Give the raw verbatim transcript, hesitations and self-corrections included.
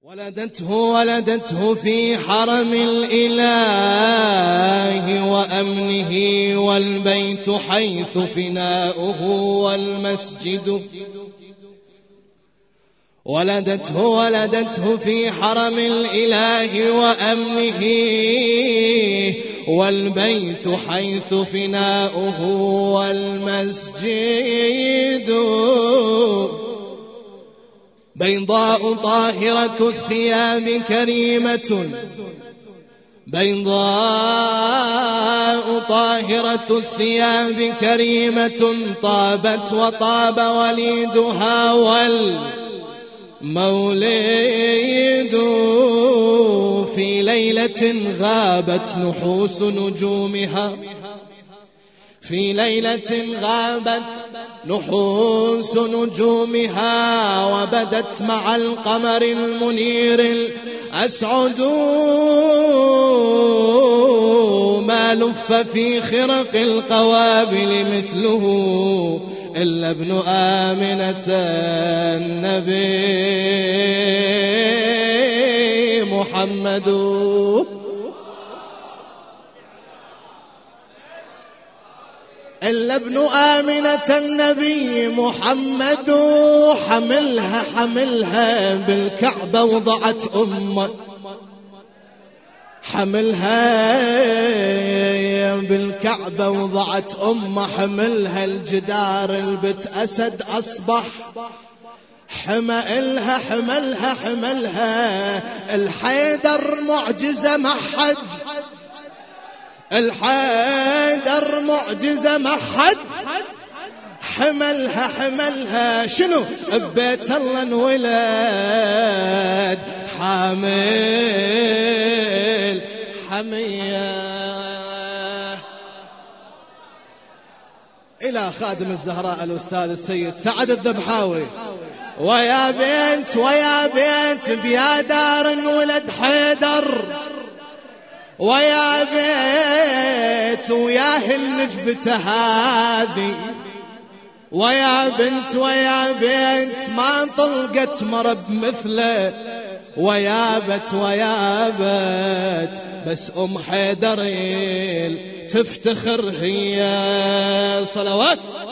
ولدته ولدته في حرم الإله وأمنه والبيت حيث فناؤه والمسجد. ولدته ولدته في حرم الإله وأمنه والبيت حيث فناؤه والمسجد. بيضاء طاهرة الثياب كريمة بيضاء طاهرة الثياب كريمة طابت وطاب وليدها والمولد. في ليلة غابت نحوس نجومها في ليلة غابت نحوس نجومها وبدت مع القمر المنير الأسعد. ما لف في خرق القوابل مثله إلا ابن آمنة النبي محمد. إلا ابن آمنة النبي محمد. حملها حملها بالكعبة وضعت أمه حملها بالكعبة وضعت أمه حملها الجدار البت أسد أصبح حملها حملها حملها الحيدر معجزة محد الحيدر معجزة محد حملها حملها شنو ببيت الله انولد حامل حمية. إلى خادم الزهراء الأستاذ السيد سعد الذبحاوي. ويا بنت ويا بنت بيا دار انولد حيدر ويا بيت وياه النجبة هذه ويا بنت ويا بنت ما طلقت مرب مثله ويابت ويابت بس أم حيدر تفتخر هي. صلوات